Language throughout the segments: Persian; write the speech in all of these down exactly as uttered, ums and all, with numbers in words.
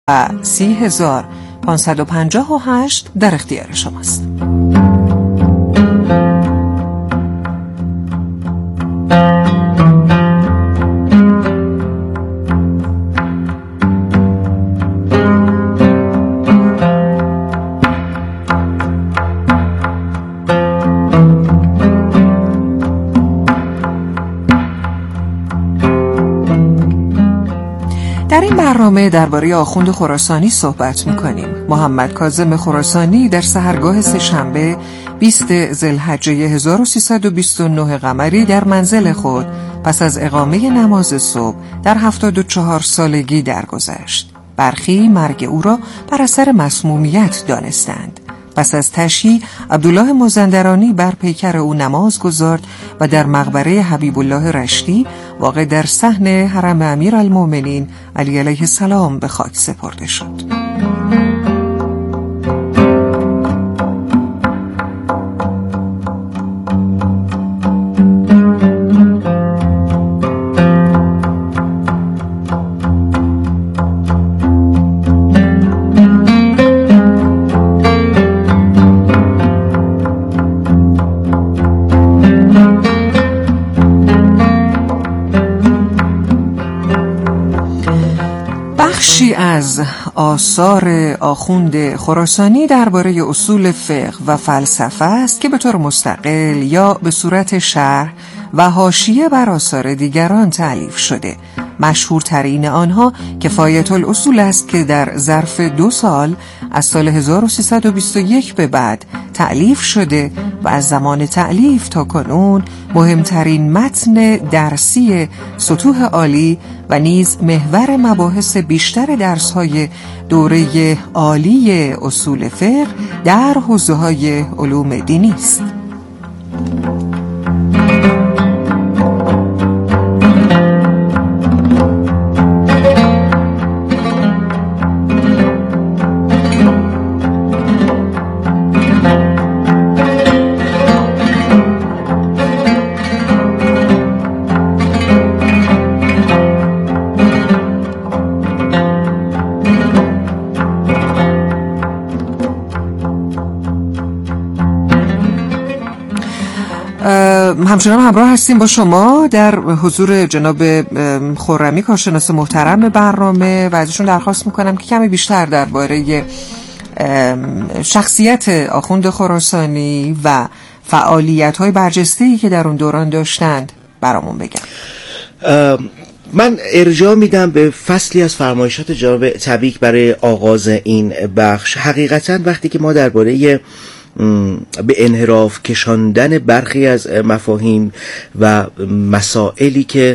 و سی هزار پانصد و پنجاه و هشت در اختیار شماست. در این برنامه درباره آخوند خراسانی صحبت می‌کنیم. محمد کاظم خراسانی در سحرگاه سه‌شنبه بیست ذوالحجه هزار و سیصد و بیست و نه قمری در منزل خود پس از اقامه نماز صبح در هفتاد و چهار سالگی درگذشت. برخی مرگ او را بر اثر مسمومیت دانستند. پس از تشییع عبدالله مازندرانی بر پیکر او نماز گذارد و در مقبره حبیب الله رشتی واقع در صحن حرم امیرالمومنین علی علیه السلام به خاک سپرده شد. بخشی از آثار آخوند خراسانی درباره اصول فقه و فلسفه است که به طور مستقل یا به صورت شرح و حاشیه بر آثار دیگران تألیف شده. مشهورترین آنها کفایت الاصول است که در ظرف دو سال از سال هزار و سیصد و بیست و یک به بعد تألیف شده و از زمان تألیف تا کنون مهمترین متن درسی سطوح عالی و نیز محور مباحث بیشتر درس‌های دوره عالی اصول فقه در حوزه‌های علوم دینی است. همچنان همراه هستیم با شما در حضور جناب خرمی کارشناس محترم برنامه و ازشون درخواست میکنم که کمی بیشتر درباره شخصیت آخوند خراسانی و فعالیت‌های برجسته‌ای که در اون دوران داشتند برامون بگم. من ارجاع میدم به فصلی از فرمایشات جناب تبیک برای آغاز این بخش. حقیقتاً وقتی که ما درباره به انحراف کشاندن برخی از مفاهیم و مسائلی که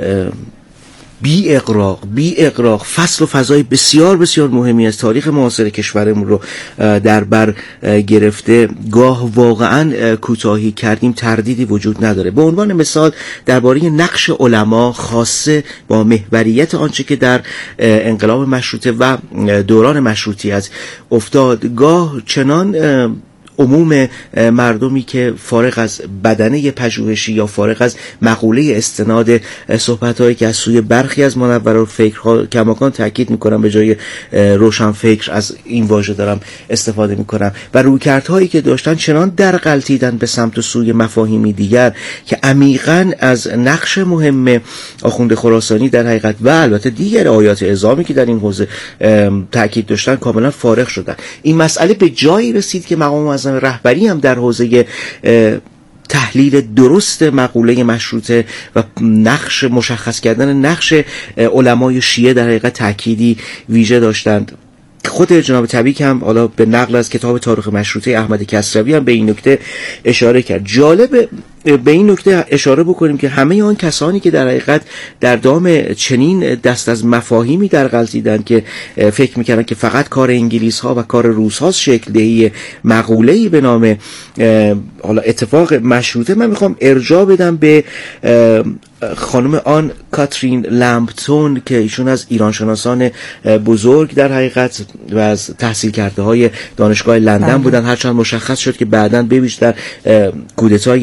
بی اغراق بی اغراق فصل و فضای بسیار بسیار مهمی از تاریخ معاصر کشورمون رو در بر گرفته گاه واقعا کوتاهی کردیم، تردیدی وجود نداره. به عنوان مثال درباره نقش علما خاصه با محوریت آنچه که در انقلاب مشروطه و دوران مشروطیت افتاد، گاه چنان عموم مردمی که فارغ از بدنه پژوهشی یا فارغ از مقوله استناد صحبت‌هایی که از سوی برخی از منورالفکرها کماکان تاکید می‌کنم، به جای روشن فکر از این واژه دارم استفاده می‌کنم، و رویکردهایی که داشتن چنان در غلطیدن به سمت و سوی مفاهیمی دیگر که عمیقاً از نقش مهم آخوند خراسانی در حقیقت و البته دیگر آیات اعظامی که در این حوزه تاکید داشتن کاملا فارغ شدن. این مسئله به جایی رسید که مقام معظم رهبری هم در حوزه تحلیل درست مقوله مشروطه و نقش مشخص کردن نقش علمای شیعه در حقیقت تأکیدی ویژه داشتند. خود جناب تبیک هم حالا به نقل از کتاب تاریخ مشروطه احمد کسروی هم به این نکته اشاره کرد. جالب به این نکته اشاره بکنیم که همه آن کسانی که در حقیقت در دام چنین دست از مفاهیمی در غلطیدن که فکر میکردن که فقط کار انگلیس ها و کار روس هاست شکل دهی مقوله‌ای به نام حالا اتفاق مشروطه، من میخوام ارجاع بدم به خانم آن کاترین لمپتون که ایشون از ایرانشناسان بزرگ در حقیقت و از تحصیل کرده های دانشگاه لندن بودن، هرچند مشخص شد که بعداً به ویژه در کودتای بیست و هشت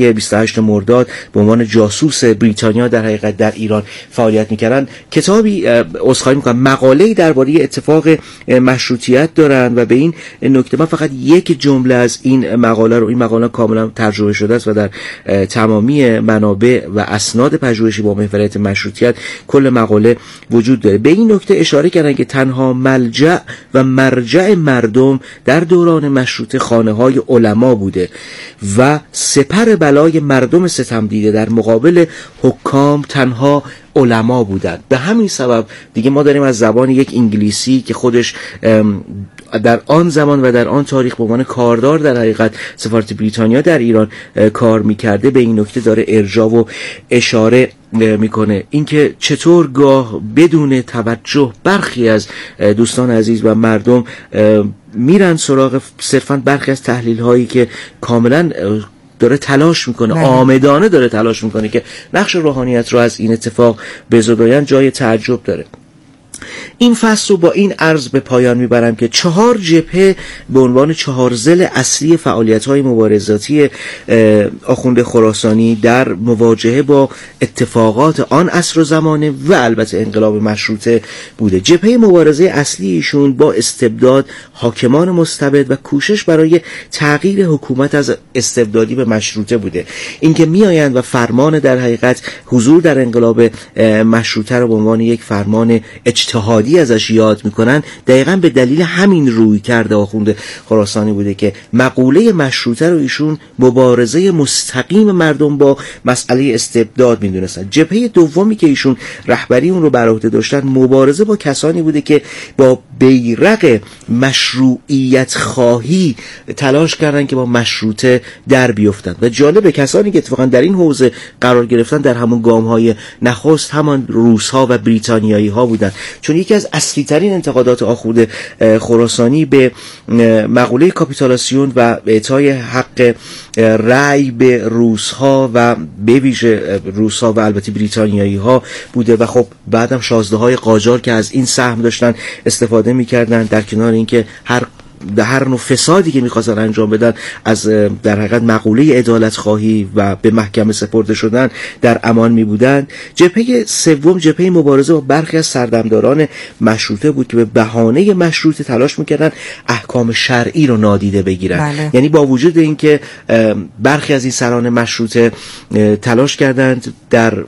هشت مرداد به عنوان جاسوس بریتانیا در حقیقت در ایران فعالیت میکردن. کتابی عذرخواهی میکنم مقاله‌ای درباره اتفاق مشروطیت دارن و به این نکته من فقط یک جمله از این مقاله رو، این مقاله کاملا ترجمه شده است و در تمامی منابع و اسناد پژوهشی با محوریت مشروطیت کل مقاله وجود داره. به این نکته اشاره کردن که تنها ملجأ و مرجع مردم در دوران مشروطه خانه‌های علما بوده و سپر بلای مردم ستم دیده در مقابل حکام تنها علما بودند. به همین سبب دیگه ما داریم از زبان یک انگلیسی که خودش در آن زمان و در آن تاریخ به عنوان کاردار در حقیقت سفارت بریتانیا در ایران کار میکرده به این نکته داره ارجاع و اشاره میکنه، اینکه چطور گاه بدون توجه برخی از دوستان عزیز و مردم میرن سراغ صرفا برخی از تحلیل هایی که کاملا داره تلاش میکنه، آمدانه داره تلاش میکنه که نقش روحانیت رو از این اتفاق بزداین، جای تعجب داره. این فصل رو با این عرض به پایان میبرم که چهار جبهه به عنوان چهار ضلع اصلی فعالیت‌های مبارزاتی آخوند خراسانی در مواجهه با اتفاقات آن عصر و زمانه و البته انقلاب مشروطه بوده. جبهه مبارزه اصلی ایشون با استبداد، حاکمان مستبد و کوشش برای تغییر حکومت از استبدادی به مشروطه بوده. اینکه میآیند و فرمان در حقیقت حضور در انقلاب مشروطه رو به عنوان یک فرمان اجتهادی ازش یاد میکنن، دقیقاً به دلیل همین روی کرده آخوند خراسانی بوده که مقوله مشروطه رو ایشون مبارزه مستقیم مردم با مسئله استبداد میدونستن. جبهه دومی که ایشون رهبری اون رو بر عهده داشتن مبارزه با کسانی بوده که با بیرق مشروعیت خواهی تلاش کردن که با مشروطه در بیفتن و جالب کسانی که اتفاقا در این حوزه قرار گرفتن در همون گام‌های نخست همان روس‌ها و بریتانیایی ها بودن، چون یکی از اصلی ترین انتقادات آخوند خراسانی به مقوله کاپیتولاسیون و اعطای حق رأی به روس‌ها و به ویژه روس‌ها و البته بریتانیایی ها بوده و خب بعدم شازده های قاجار که از این سهم داشتن استفاده می‌کردن، در کنار اینکه هر در هر نوع فسادی که می‌خواستن انجام بدن از در حقیقت مقوله عدالت خواهی و به محکمه سپرده شدن در امان می‌بودند. جبهه سوم جبهه مبارزه با برخی از سردمداران مشروطه بود که به بهانه مشروطه تلاش می‌کردن احکام شرعی رو نادیده بگیرن. بله. یعنی با وجود اینکه برخی از این سران مشروطه تلاش کردند در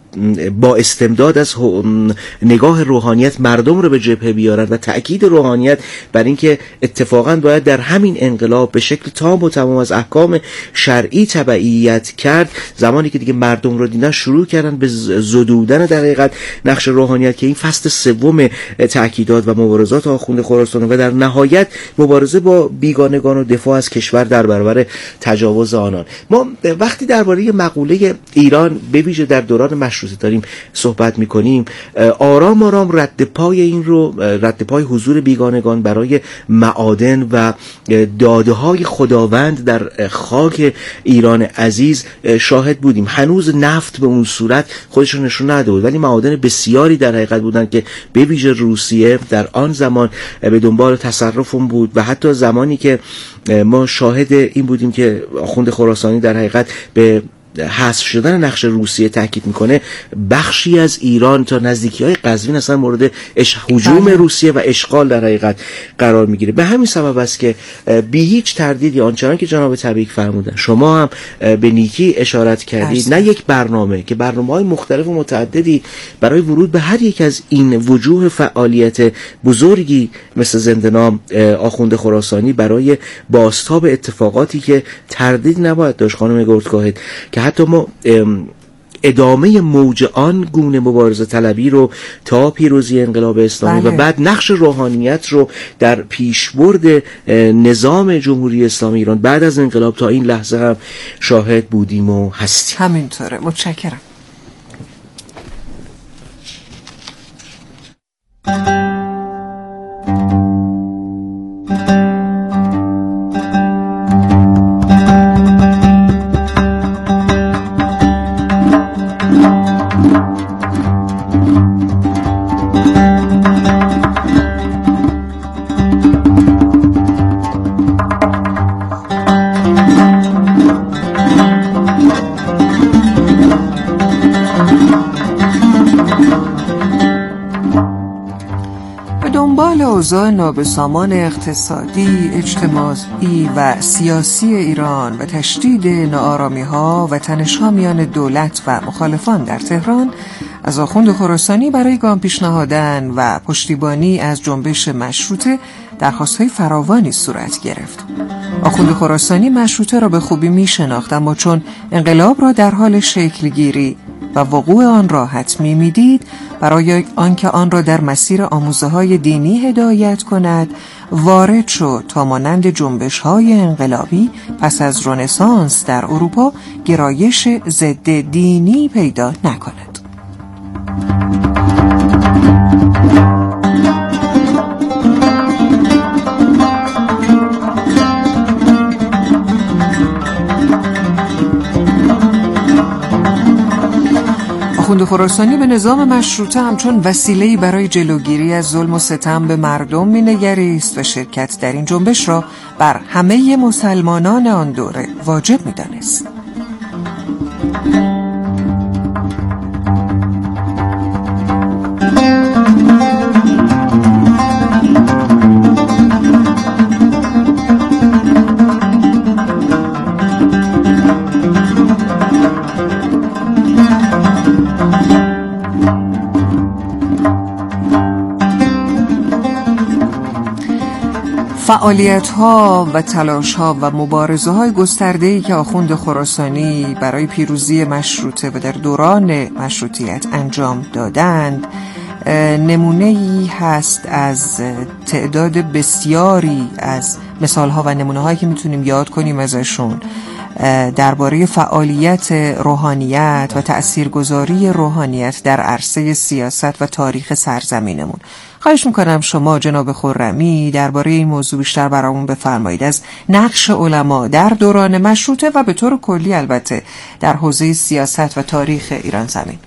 با استمداد از نگاه روحانیت مردم رو به جبهه بیارن و تأکید روحانیت بر اینکه اتفاقا باید در همین انقلاب به شکل تام و تمام از احکام شرعی تبعیت کرد، زمانی که دیگه مردم رو دیدن شروع کردن به زدودن در حقیقت نقش روحانیت که این فصل سوم تأکیدات و مبارزات آخوند خراسان و در نهایت مبارزه با بیگانگان و دفاع از کشور در برابر تجاوز آنان. ما وقتی درباره مقوله ایران به ویژه در دوران مشروطه داریم صحبت میکنیم، آرام آرام رد پای این رو رد پای حضور بیگانگان برای معادن و داده های خداوند در خاک ایران عزیز شاهد بودیم. هنوز نفت به اون صورت خودش رو نشون نداده بود، ولی معادن بسیاری در حقیقت بودن که به ویژه روسیه در آن زمان به دنبال تصرفون بود و حتی زمانی که ما شاهد این بودیم که آخوند خراسانی در حقیقت به حذف شدن نقش روسیه تاکید میکنه، بخشی از ایران تا نزدیکی‌های قزوین اصلا مورد هجوم روسیه و اشغال در حقیقت قرار میگیره. به همین سبب است که بی هیچ تردیدی آنچنان که جناب تبریک فرمودن، شما هم به نیکی اشارت کردید، نه یک برنامه که برنامه‌های مختلف و متعددی برای ورود به هر یک از این وجوه فعالیت بزرگی مثل زنده‌نام آخوند خراسانی برای بازتاب اتفاقاتی که تردید نباید داشت خانم گردکاهد که حتی ما ادامه موج آن گونه مبارزه طلبی رو تا پیروزی انقلاب اسلامی بله. و بعد نقش روحانیت رو در پیشبرد نظام جمهوری اسلامی ایران بعد از انقلاب تا این لحظه هم شاهد بودیم و هستیم. همینطوره. متشکرم. اوضاع نابسامان اقتصادی، اجتماعی و سیاسی ایران و تشدید ناآرامی‌ها و تنش‌ها میان دولت و مخالفان در تهران، از آخوند خراسانی برای گام پیش نهادن و پشتیبانی از جنبش مشروطه درخواست‌های فراوانی صورت گرفت. آخوند خراسانی مشروطه را به خوبی می‌شناخت، اما چون انقلاب را در حال شکل‌گیری و وقوع آن را حتمی می‌دید، برای آنکه آن را در مسیر آموزه‌های دینی هدایت کند، وارد شد تا مانند جنبش‌های انقلابی پس از رنسانس در اروپا گرایش ضد دینی پیدا نکند. آخوند خراسانی به نظام مشروطه همچون وسیله‌ای برای جلوگیری از ظلم و ستم به مردم می‌نگریست و شرکت در این جنبش را بر همه مسلمانان آن دوره واجب می‌دانست. فعالیت‌ها و تلاش‌ها و مبارزه‌های گسترده‌ای که آخوند خراسانی برای پیروزی مشروطه و در دوران مشروطیت انجام دادند نمونه‌ای هست از تعداد بسیاری از مثال‌ها و نمونه‌هایی که می‌تونیم یاد کنیم ازشون درباره فعالیت روحانیت و تأثیرگذاری روحانیت در عرصه سیاست و تاریخ سرزمینمون. خواهش میکنم شما جناب خرمی درباره این موضوع بیشتر برامون بفرمایید، از نقش علما در دوران مشروطه و به طور کلی البته در حوزه سیاست و تاریخ ایران زمین.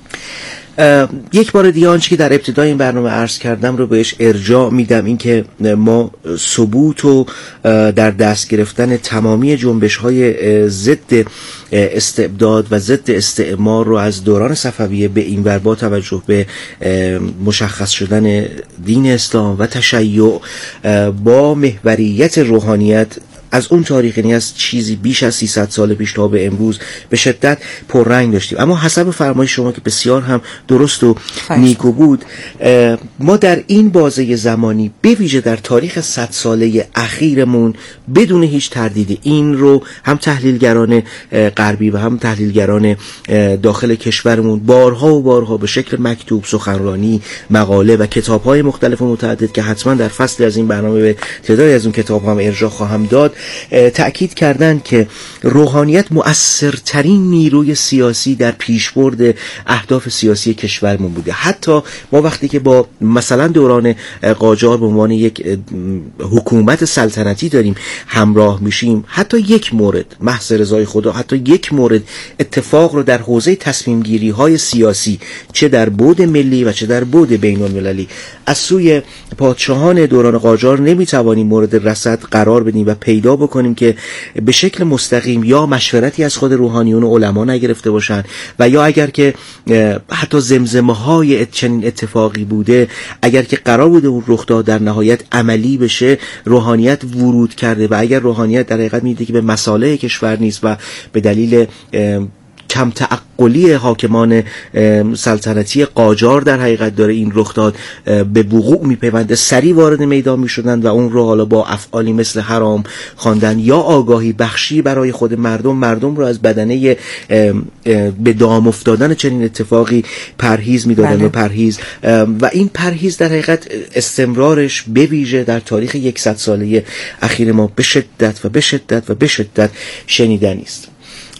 یک بار دیگه آنچه که در ابتدای این برنامه عرض کردم رو بهش ارجاع میدم، این که ما ثبوت و در دست گرفتن تمامی جنبش‌های ضد استبداد و ضد استعمار رو از دوران صفویه به این ور با توجه به مشخص شدن دین اسلام و تشیع با محوریت روحانیت از اون تاریخ، یعنی از چیزی بیش از سیصد سال پیش تا به امروز به شدت پررنگ داشتیم. اما حسب فرمایش شما که بسیار هم درست و نیکو بود، ما در این بازه زمانی به ویژه در تاریخ صد ساله اخیرمون بدون هیچ تردیدی این رو هم تحلیلگران غربی و هم تحلیلگران داخل کشورمون بارها و بارها به شکل مکتوب، سخنرانی، مقاله و کتاب‌های مختلف و متعدد که حتما در فصل از این برنامه به تعدادی از اون کتاب‌ها هم ارجاع خواهم داد تأکید کردن که روحانیت مؤثرترین نیروی سیاسی در پیشبرد اهداف سیاسی کشورمون بوده. حتی ما وقتی که با مثلا دوران قاجار به عنوان یک حکومت سلطنتی داریم همراه میشیم، حتی یک مورد محض رضای خدا، حتی یک مورد اتفاق رو در حوزه تصمیم گیری های سیاسی چه در بعد ملی و چه در بعد بین المللی از سوی پادشاهان دوران قاجار نمیتوانیم مورد رصد قرار بدیم و پیدا بکنیم که به شکل مستقیم یا مشورتی از خود روحانیون و علما نگرفته باشن و یا اگر که حتی زمزمه های چنین اتفاقی بوده، اگر که قرار بوده اون رخ داد در نهایت عملی بشه، روحانیت ورود کرده و اگر روحانیت در حقیقت میده که به مصالح کشور نیست و به دلیل کم تعقلی حاکمان سلطنتی قاجار در حقیقت داره این رخ داد به وقوع میپیونده، سریع وارد میدان میشدن و اون رو حالا با افعالی مثل حرام خواندن یا آگاهی بخشی برای خود مردم مردم رو از بدنه به دام افتادن چنین اتفاقی پرهیز میدادن و پرهیز و این پرهیز در حقیقت استمرارش به ویژه در تاریخ یکصد ساله اخیر ما به شدت و به شدت و به شدت شنیدنی است.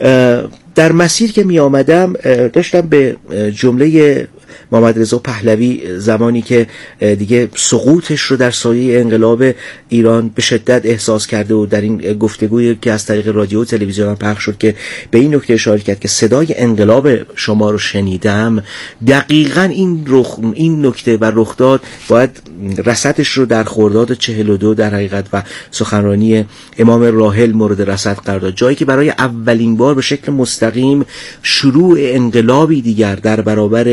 در مسیر که می آمدم داشتم به جمله محمد رضا پهلوی زمانی که دیگه سقوطش رو در سایه انقلاب ایران به شدت احساس کرده و در این گفتگویی که از طریق رادیو و تلویزیون پخش شد که به این نکته اشاره کرد که صدای انقلاب شما رو شنیدم، دقیقاً این رخ این نکته و رخ داد باید رصدش رو در خرداد چهل و دو در حقیقت و سخنرانی امام راحل مورد رصد قرار داد، جایی که برای اولین بار به شکل مستقیم شروع انقلابی دیگر در برابر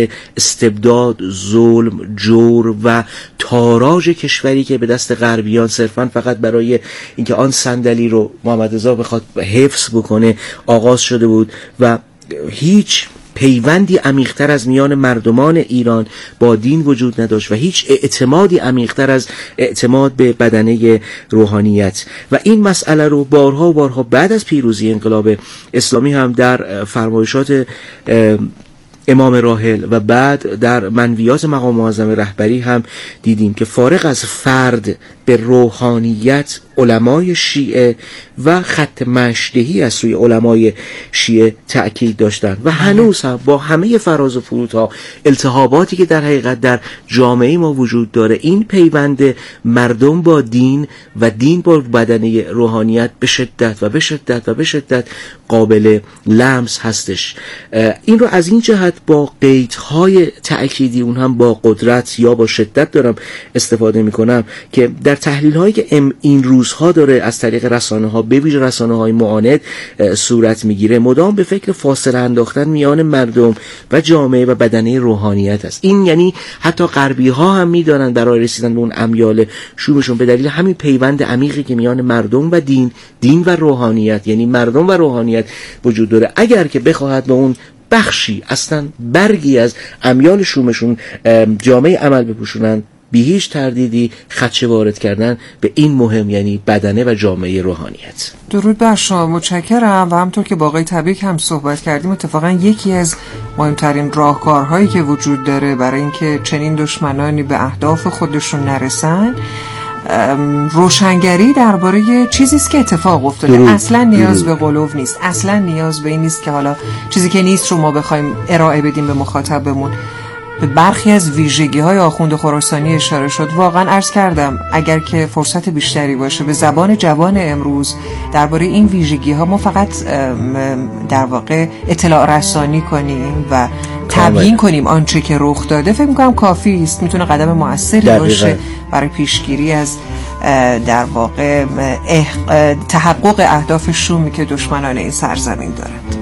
استبداد، ظلم، جور و تاراج کشوری که به دست غربیان صرفاً فقط برای اینکه آن صندلی رو محمد رضا بخواد حفظ بکنه آغاز شده بود و هیچ پیوندی عمیق‌تر از میان مردمان ایران با دین وجود نداشت و هیچ اعتمادی عمیق‌تر از اعتماد به بدنه روحانیت. و این مسئله رو بارها و بارها بعد از پیروزی انقلاب اسلامی هم در فرمایشات امام راحل و بعد در منویات مقام معظم رهبری هم دیدیم که فارغ از فرد به روحانیت علمای شیعه و خط مشدهی از سوی علمای شیعه تأکید داشتند و هنوز هم با همه فراز و فرودها التهاباتی که در حقیقت در جامعه ما وجود داره این پیوند مردم با دین و دین با بدنه روحانیت به شدت و به شدت و به شدت قابل لمس هستش. این رو از این جهت با قیدهای تأکیدی اون هم با قدرت یا با شدت دارم استفاده می کنم که در تحلیل هایی که این روزها داره از طریق رسانه ها به ویژه رسانه های معاند صورت میگیره مدام به فکر فاصله انداختن میان مردم و جامعه و بدنه روحانیت است. این یعنی حتی غربی ها هم میدانند برای رسیدن به اون امیال شومشون به دلیل همین پیوند عمیقی که میان مردم و دین دین و روحانیت یعنی مردم و روحانیت وجود داره اگر که بخواهد به اون بخشی اصلا برگی از امیال شومشون جامعه عمل بپوشونن بی هیچ تردیدی خدشه وارد کردن به این مهم یعنی بدنه و جامعه روحانیت. درود بر شما، متشکرم. و همطور که با آقای طبیک هم صحبت کردیم اتفاقا یکی از مهمترین راهکارهایی که وجود داره برای اینکه چنین دشمنانی به اهداف خودشون نرسن روشنگری درباره چیزی است که اتفاق افتاده. درود. اصلا نیاز درود. به قلوب نیست، اصلا نیاز به این نیست که حالا چیزی که نیست رو ما بخوایم ارائه بدیم به مخاطبمون. به برخی از ویژگی های آخوند خراسانی اشاره شد. واقعا عرض کردم اگر که فرصت بیشتری باشه به زبان جوان امروز درباره این ویژگی ها ما فقط در واقع اطلاع رسانی کنیم و تبیین کنیم آنچه که رخ داده فکر می‌کنم کافی است. میتونه قدم موثری باشه برای پیشگیری از در واقع تحقق اهداف شومی که دشمنان این سرزمین دارند.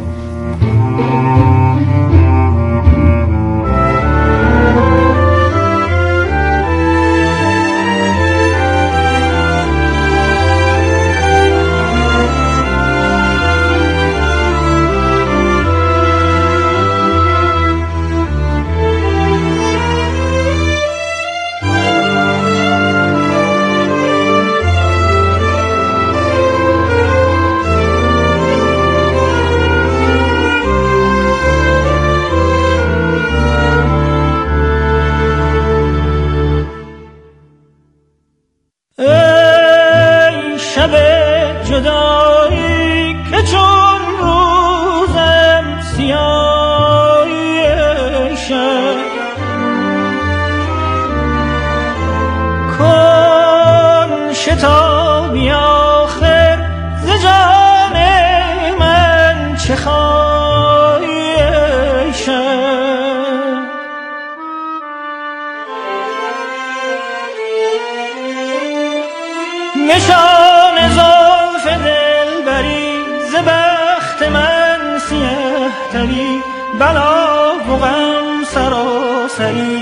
نشان زلف دلبری ز بخت من سیه تری بلا و غم سراسری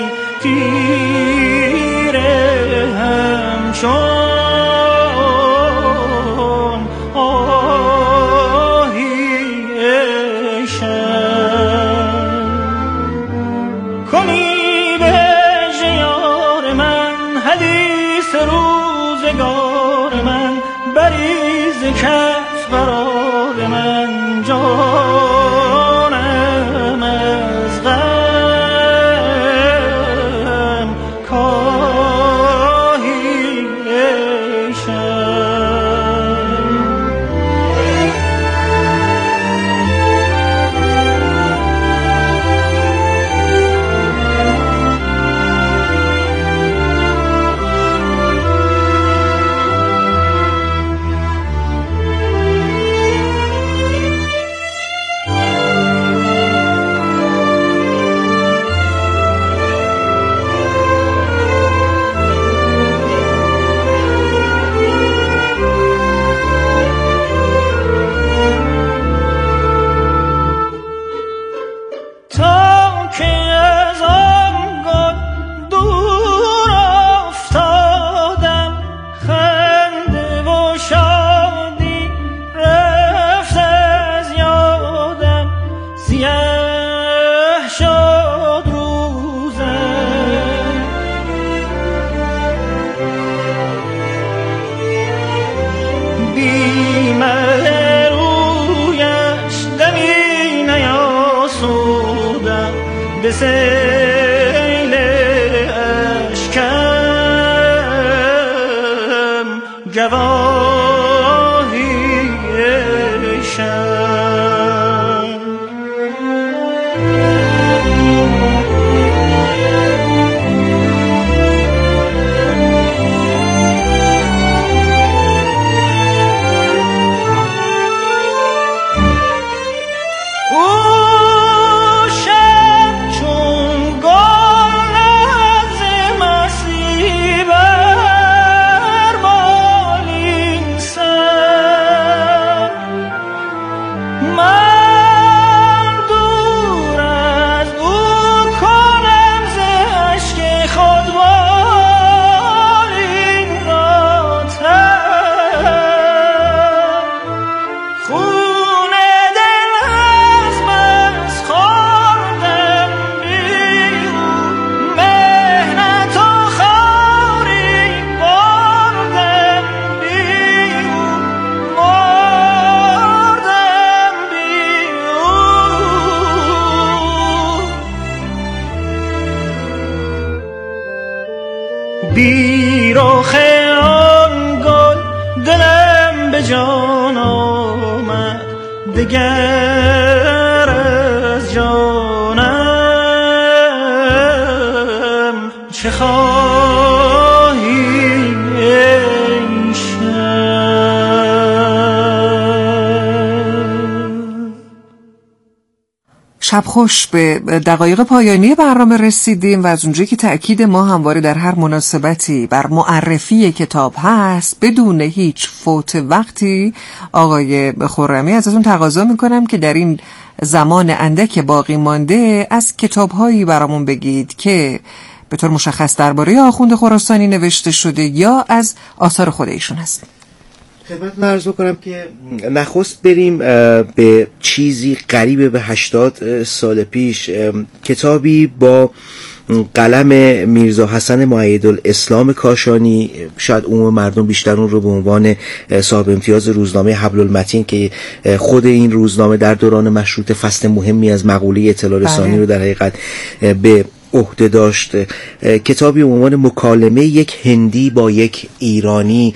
تیره همچون آهی شب کنی به هجیار من حدیث روزگار من بریز کف برای من جانم از غم کاهی سیل اشکم گواهی شد. بی رخ آن گل دلم به جان آمد، دگر از جانم چه خواهی ای شب خوش. به دقایق پایانی برنامه رسیدیم و از اونجایی که تأکید ما همواره در هر مناسبتی بر معرفی کتاب هست، بدون هیچ فوت وقتی آقای خرمی ازتون تقاضا میکنم که در این زمان اندک باقی مانده از کتاب‌هایی برامون بگید که به طور مشخص درباره آخوند خراسانی نوشته شده یا از آثار خود ایشون هست. خدمت عرض بکنم که نخست بریم به چیزی قریب به هشتاد سال پیش. کتابی با قلم میرزا حسن مؤیدالاسلام کاشانی، شاید عموم مردم بیشتر اون رو به عنوان صاحب امتیاز روزنامه حبل المتین که خود این روزنامه در دوران مشروطه فصل مهمی از مقوله اطلاع رسانی رو در حقیقت به عهده داشت. کتابی عنوان مکالمه یک هندی با یک ایرانی،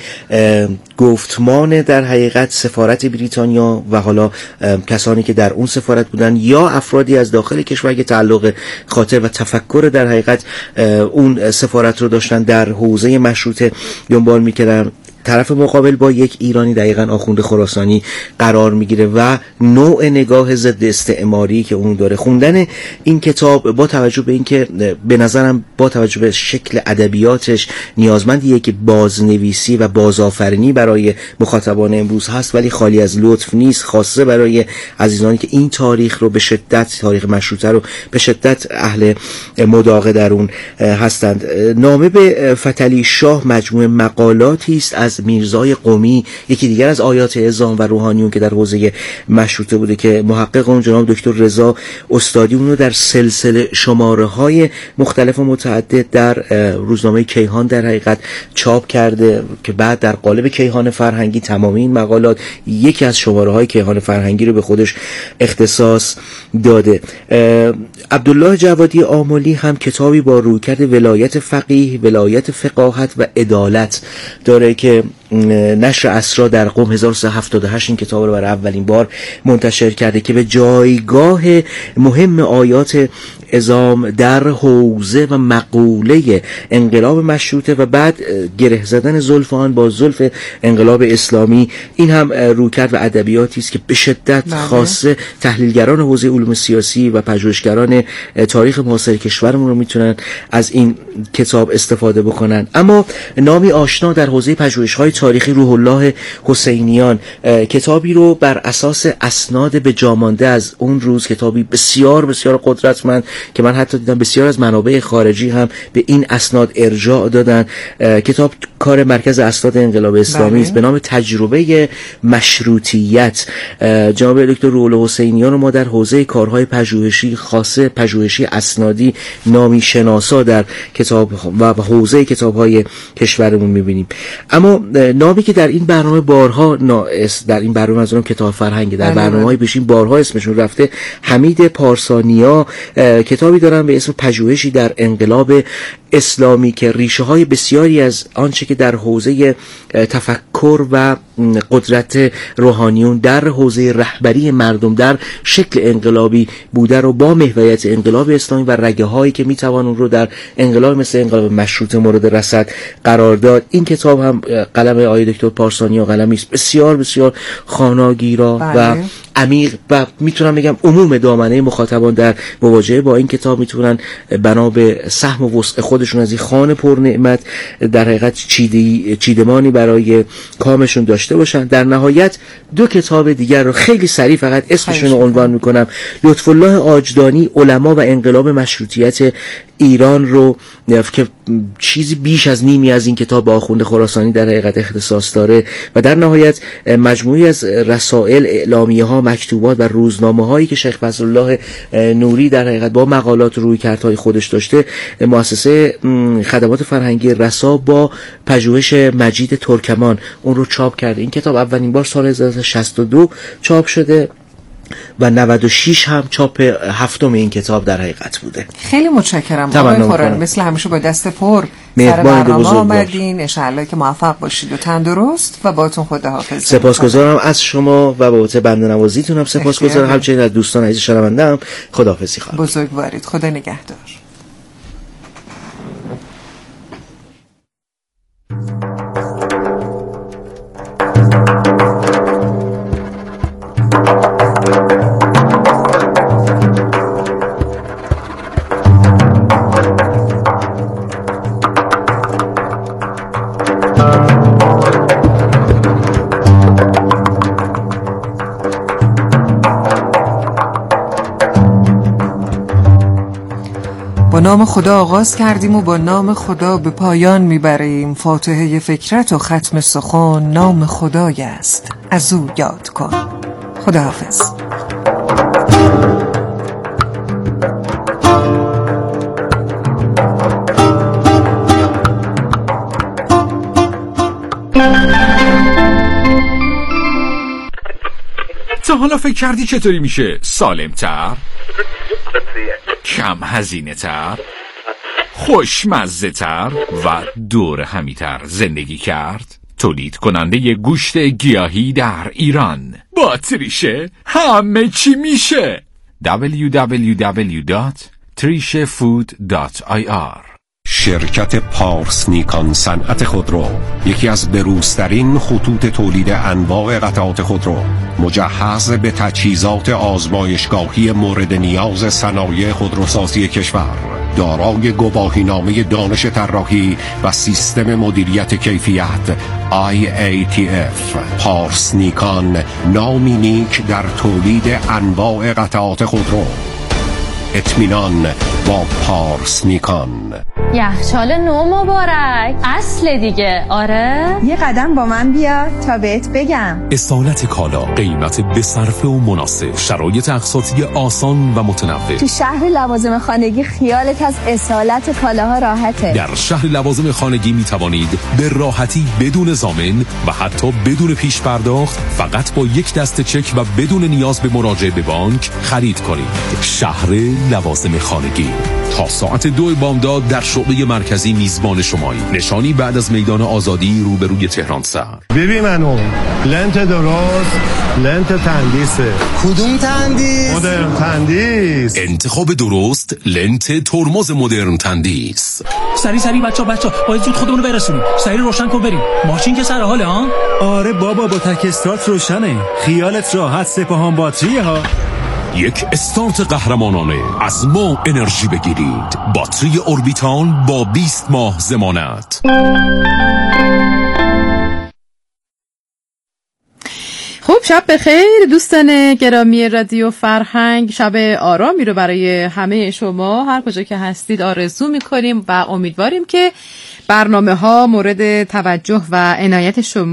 گفتمان در حقیقت سفارت بریتانیا و حالا کسانی که در اون سفارت بودن یا افرادی از داخل کشور که تعلق خاطر و تفکر در حقیقت اون سفارت رو داشتن در حوزه مشروطه دنبال می‌کردن. طرف مقابل با یک ایرانی دقیقاً آخوند خراسانی قرار میگیره و نوع نگاه ضد استعماری که اون داره. خوندن این کتاب با توجه به اینکه به نظرم با توجه به شکل ادبیاتش نیازمند یک بازنویسی و بازآفرینی برای مخاطبان امروز هست، ولی خالی از لطف نیست، خاصه برای عزیزانی که این تاریخ رو به شدت، تاریخ مشروطه رو به شدت اهل مداقه در اون هستند. نامه به فتحعلی شاه مجموعه مقالاتی است از میرزای قمی، یکی دیگر از آیات اعزام و روحانیون که در حوزه مشروطه بوده که محقق اون جناب دکتر رضا استادی اون رو در سلسله شماره های مختلف و متعدد در روزنامه کیهان در حقیقت چاپ کرده که بعد در قالب کیهان فرهنگی تمامی این مقالات یکی از شماره های کیهان فرهنگی رو به خودش اختصاص داده. عبدالله جوادی آملی هم کتابی با رویکرد ولایت فقیه، ولایت فقاهت و عدالت داره که نشر اسرا در قم هزار و سیصد و هفتاد و هشت این کتاب رو برای اولین بار منتشر کرده که به جایگاه مهم آیات اعزام در حوزه و مقوله انقلاب مشروطه و بعد گره زدن زلف آن با زلف انقلاب اسلامی، این هم رویکرد و ادبیاتی است که به شدت خاصه تحلیلگران حوزه علوم سیاسی و پژوهشگران تاریخ معاصر کشورمون رو میتونن از این کتاب استفاده بکنن. اما نامی آشنا در حوزه پژوهش‌های تاریخی روح الله حسینیان، کتابی رو بر اساس اسناد به جامانده از اون روز، کتابی بسیار بسیار قدرتمند که من حتی دیدم بسیار از منابع خارجی هم به این اسناد ارجاع دادن. کتاب کار مرکز اسناد انقلاب اسلامی است به نام تجربه مشروطیت. جناب دکتر روح الله حسینیان رو ما در حوزه کارهای پژوهشی خاصه پژوهشی اسنادی نامی شناسا در کتاب و حوزه کتاب‌های کشورمون می‌بینیم. اما نامی که در این برنامه بارها ناس در این برنامه از کتاب فرهنگ در برنامه‌های پیشین بارها اسمشون رفته، حمید پارسانیا که کتابی دارم به اسم پژوهشی در انقلاب اسلامی که ریشه های بسیاری از آنچه که در حوزه تفکر و قدرت روحانیون در حوزه رهبری مردم در شکل انقلابی بوده رو با محوریت انقلاب اسلامی و رگه هایی که میتوان اون رو در انقلاب مثل انقلاب مشروطه مورد رصد قرار داد. این کتاب هم قلم آقای دکتر پارسانی و قلمی است بسیار بسیار خواندگیرا و عمیق و میتونم بگم عموم دامنه مخاطبان در مواجهه با این کتاب میتونن بنا به سهم و وسع خودشون از این خانه پر نعمت در حقیقت چیدی چیدمانی برای کامشون داشته باشن. در نهایت دو کتاب دیگر رو خیلی سریع فقط اسمشون رو عنوان میکنم. لطف الله آجدانی علما و انقلاب مشروطیت ایران رو که چیزی بیش از نیمی از این کتاب با آخوند خراسانی در حقیقت اختصاص داره و در نهایت مجموعی از رسائل، اعلامیه ها، مکتوبات و روزنامه هایی که شیخ فضلالله نوری در حقیقت با مقالات روی کردهای خودش داشته. مؤسسه خدمات فرهنگی رسا با پژوهش مجید ترکمان اون رو چاپ کرده. این کتاب اولین بار سال هزار و سیصد و شصت و دو چاپ شده و نود و شش هم چاپ هفتم این کتاب در حقیقت بوده. خیلی متشکرم آقای خورانی، مثل همیشه با دست پر سر برنامه آمدین. انشاءالله که موفق باشید و تندرست و باتون خداحافظ. سپاسگزارم از شما و بابت بنده نوازیتون هم سپاسگزارم، همچنین از دوستان عزیز شنونده هم خداحافظی خواهم. بزرگوارید، خدا نگهدار. با نام خدا آغاز کردیم و با نام خدا به پایان میبریم. فاتحه فکرت و ختم سخن نام خدای است، از او یاد کن. خداحافظ. تا حالا فکر کردی چطوری میشه سالم‌تر، کم هزینه تر، خوشمزه تر و دور همیتر زندگی کرد؟ تولید کننده گوشت گیاهی در ایران با تریشه همه چی میشه. دبلیو دبلیو دبلیو دات تریشه فود دات آی آر. شرکت پارس نیکان صنعت خودرو، یکی از بروزترین خطوط تولید انواع قطعات خودرو، مجهز به تجهیزات آزمایشگاهی مورد نیاز صنایع خودروسازی کشور، دارای گواهینامه دانش طراحی و سیستم مدیریت کیفیت آی ای تی اف. پارس نیکان، نامی نیک در تولید انواع قطعات خودرو. اطمینان با پارس نیکان. یخچال نو مبارک، اصل دیگه. آره یه قدم با من بیا تا بهت بگم. اصالت کالا، قیمت بصرفه و مناسب، شرایط اقساطی آسان و متنوع. تو شهر لوازم خانگی خیالت از اصالت کالاها راحته. در شهر لوازم خانگی می توانید به راحتی بدون ضامن و حتی بدون پیش پرداخت، فقط با یک دسته چک و بدون نیاز به مراجعه به بانک خرید کنید. شهر لوازم خانگی تا ساعت دو بامداد در شعبه مرکزی میزبان شمایی. نشانی بعد از میدان آزادی روبروی تهران سر. ببین منو لنت درست، لنت تندیسه. کدوم تندیس؟ مدرن تندیس. انتخاب درست، لنت ترمز مدرن تندیس. سری سری بچا بچا باید زود خودمون رو برسونیم. سری روشن کن بریم. ماشین که سر حاله ها؟ آره بابا با تک استارت روشنه. خیالت راحت، سپاهان باتریه ها. یک استارت قهرمانانه از ما انرژی بگیرید. باتری اوربیتال با بیست ماه ضمانت. خب شب بخیر دوستان گرامی رادیو فرهنگ. شب آرامی رو برای همه شما هر کجا که هستید آرزو میکنیم و امیدواریم که برنامه ها مورد توجه و عنایت شما